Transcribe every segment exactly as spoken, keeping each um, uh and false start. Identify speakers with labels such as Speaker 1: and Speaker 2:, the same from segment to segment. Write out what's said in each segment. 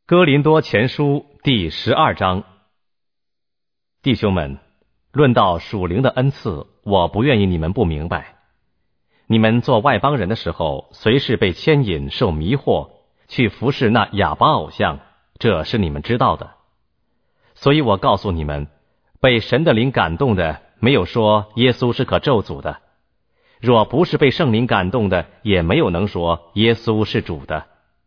Speaker 1: 哥林多前书第十二章。弟兄们，论到属灵的恩赐，我不愿意你们不明白。你们做外邦人的时候，随时被牵引受迷惑，去服侍那哑巴偶像，这是你们知道的。所以我告诉你们，被神的灵感动的，没有说耶稣是可咒诅的；若不是被圣灵感动的，也没有能说耶稣是主的。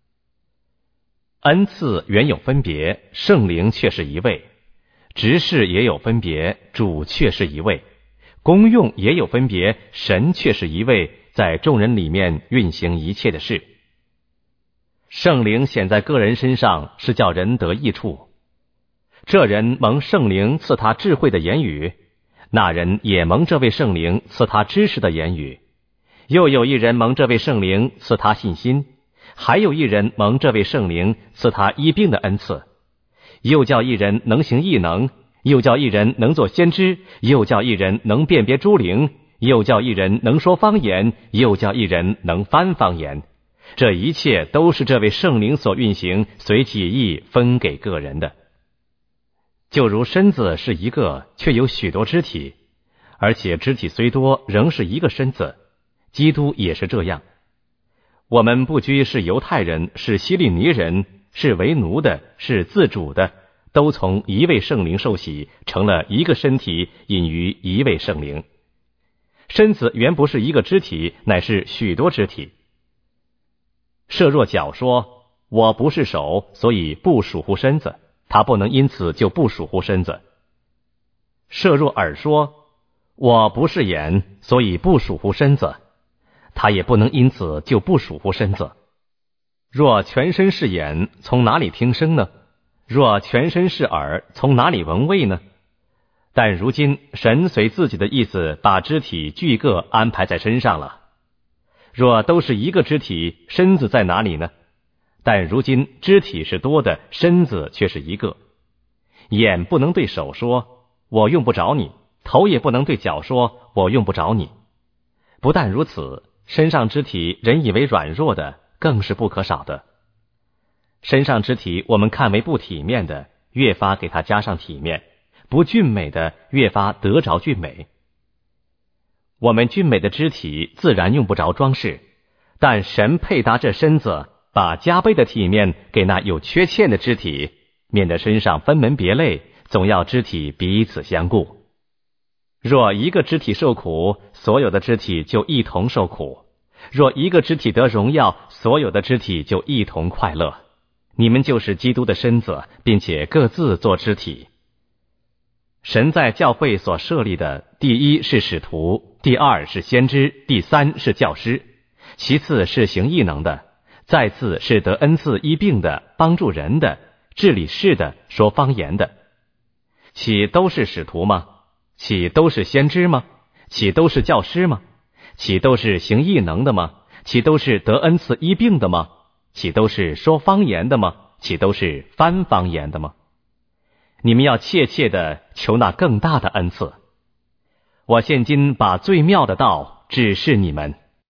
Speaker 1: 恩赐原有分别，圣灵却是一位；执事也有分别，主却是一位；功用也有分别，神却是一位，在众人里面运行一切的事。圣灵显在个人身上，是叫人得益处。这人蒙圣灵赐他智慧的言语，那人也蒙这位圣灵赐他知识的言语。又有一人蒙这位圣灵赐他信心，还有一人蒙这位圣灵赐他医病的恩赐，又叫一人能行异能，又叫一人能做先知，又叫一人能辨别诸灵，又叫一人能说方言，又叫一人能翻方言。这一切都是这位圣灵所运行，随己意分给个人的。就如身子是一个，却有许多肢体，而且肢体虽多，仍是一个身子，基督也是这样。我们不拘是犹太人，是希利尼人，是为奴的，是自主的，都从一位圣灵受洗，成了一个身体，隐于一位圣灵。身子原不是一个肢体，乃是许多肢体。设若脚说，我不是手，所以不属乎身子，他不能因此就不属乎身子。设若耳说，我不是眼，所以不属乎身子，他也不能因此就不属乎身子。若全身是眼，从哪里听声呢？若全身是耳，从哪里闻味呢？但如今神随自己的意思把肢体俱各安排在身上了。若都是一个肢体，身子在哪里呢？但如今肢体是多的，身子却是一个。眼不能对手说，我用不着你；头也不能对脚说，我用不着你。不但如此，身上肢体人以为软弱的，更是不可少的。身上肢体我们看为不体面的，越发给它加上体面；不俊美的，越发得着俊美。我们俊美的肢体自然用不着装饰，但神配搭这身子，把加倍的体面给那有缺欠的肢体，免得身上分门别类，总要肢体彼此相顾。若一个肢体受苦，所有的肢体就一同受苦；若一个肢体得荣耀，所有的肢体就一同快乐。你们就是基督的身子，并且各自做肢体。神在教会所设立的，第一是使徒，第二是先知，第三是教师，其次是行异能的，再次是得恩赐医病的，帮助人的，治理事的，说方言的。岂都是使徒吗？岂都是先知吗？岂都是教师吗？岂都是行异能的吗？岂都是得恩赐医病的吗？岂都是说方言的吗？岂都是翻方言的吗？你们要切切的求那更大的恩赐。我现今把最妙的道指示你们。